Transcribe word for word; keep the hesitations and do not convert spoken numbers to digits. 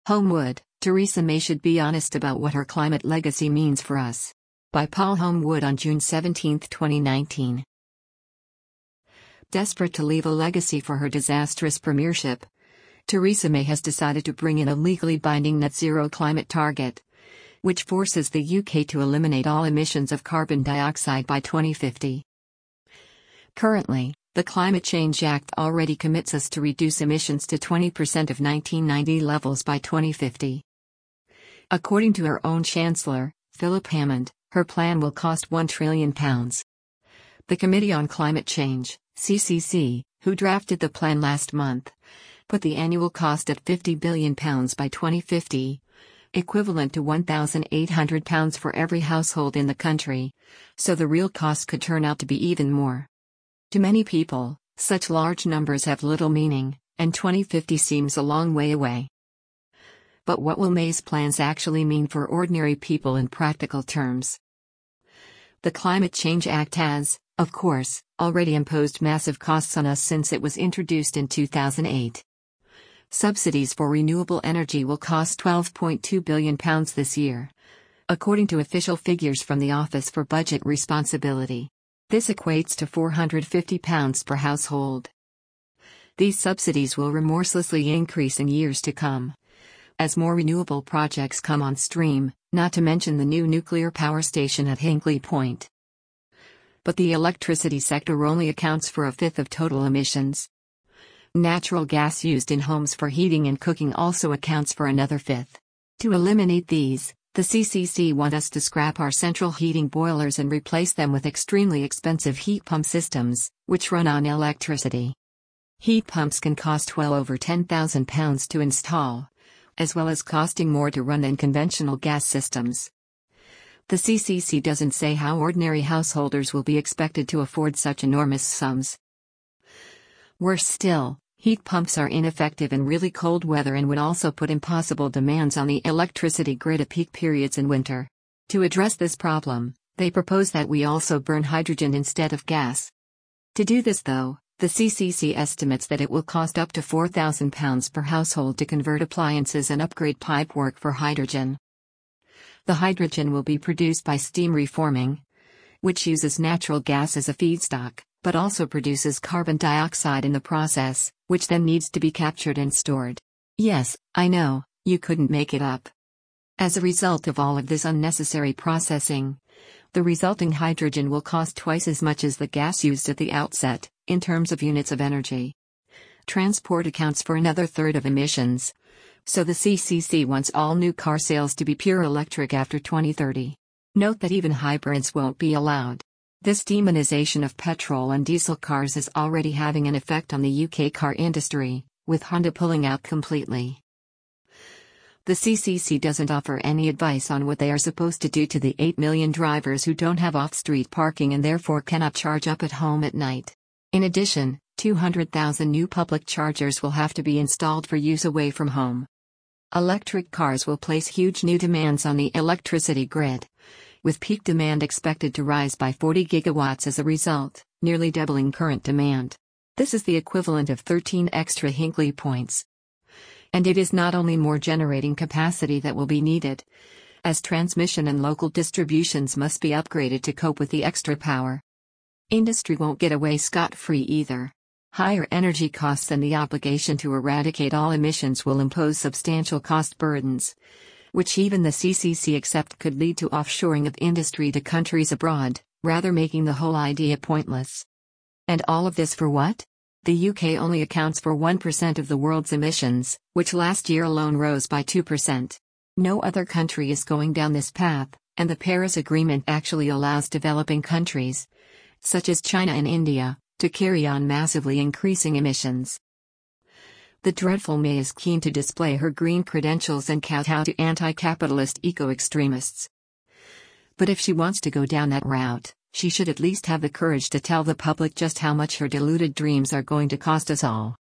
Homewood, Theresa May should be honest about what her climate legacy means for us. By Paul Homewood on June seventeenth, twenty nineteen. Desperate to leave a legacy for her disastrous premiership, Theresa May has decided to bring in a legally binding net zero climate target, which forces the U K to eliminate all emissions of carbon dioxide by twenty fifty. Currently, the Climate Change Act already commits us to reduce emissions to twenty percent of nineteen ninety levels by twenty fifty. According to her own Chancellor, Philip Hammond, her plan will cost one trillion pounds. The Committee on Climate Change, C C C, who drafted the plan last month, put the annual cost at fifty billion pounds by twenty fifty, equivalent to one thousand eight hundred pounds for every household in the country, so the real cost could turn out to be even more. To many people, such large numbers have little meaning, and twenty fifty seems a long way away. But what will May's plans actually mean for ordinary people in practical terms? The Climate Change Act has, of course, already imposed massive costs on us since it was introduced in two thousand eight. Subsidies for renewable energy will cost twelve point two billion pounds this year, according to official figures from the Office for Budget Responsibility. This equates to four hundred fifty pounds per household. These subsidies will remorselessly increase in years to come, as more renewable projects come on stream, not to mention the new nuclear power station at Hinkley Point. But the electricity sector only accounts for a fifth of total emissions. Natural gas used in homes for heating and cooking also accounts for another fifth. To eliminate these, the C C C want us to scrap our central heating boilers and replace them with extremely expensive heat pump systems, which run on electricity. Heat pumps can cost well over ten thousand pounds to install, as well as costing more to run than conventional gas systems. The C C C doesn't say how ordinary householders will be expected to afford such enormous sums. Worse still, heat pumps are ineffective in really cold weather and would also put impossible demands on the electricity grid at peak periods in winter. To address this problem, they propose that we also burn hydrogen instead of gas. To do this though, the C C C estimates that it will cost up to four thousand pounds per household to convert appliances and upgrade pipework for hydrogen. The hydrogen will be produced by steam reforming, which uses natural gas as a feedstock, but also produces carbon dioxide in the process, which then needs to be captured and stored. Yes, I know, you couldn't make it up. As a result of all of this unnecessary processing, the resulting hydrogen will cost twice as much as the gas used at the outset, in terms of units of energy. Transport accounts for another third of emissions, so the C C C wants all new car sales to be pure electric after twenty thirty. Note that even hybrids won't be allowed. This demonization of petrol and diesel cars is already having an effect on the U K car industry, with Honda pulling out completely. The C C C doesn't offer any advice on what they are supposed to do to the eight million drivers who don't have off-street parking and therefore cannot charge up at home at night. In addition, two hundred thousand new public chargers will have to be installed for use away from home. Electric cars will place huge new demands on the electricity grid, with peak demand expected to rise by forty gigawatts as a result, nearly doubling current demand. This is the equivalent of thirteen extra Hinkley points. And it is not only more generating capacity that will be needed, as transmission and local distributions must be upgraded to cope with the extra power. Industry won't get away scot-free either. Higher energy costs and the obligation to eradicate all emissions will impose substantial cost burdens, which even the C C C accept could lead to offshoring of industry to countries abroad, rather making the whole idea pointless. And all of this for what? The U K only accounts for one percent of the world's emissions, which last year alone rose by two percent. No other country is going down this path, and the Paris Agreement actually allows developing countries, such as China and India, to carry on massively increasing emissions. The dreadful May is keen to display her green credentials and kowtow to anti-capitalist eco-extremists. But if she wants to go down that route, she should at least have the courage to tell the public just how much her deluded dreams are going to cost us all.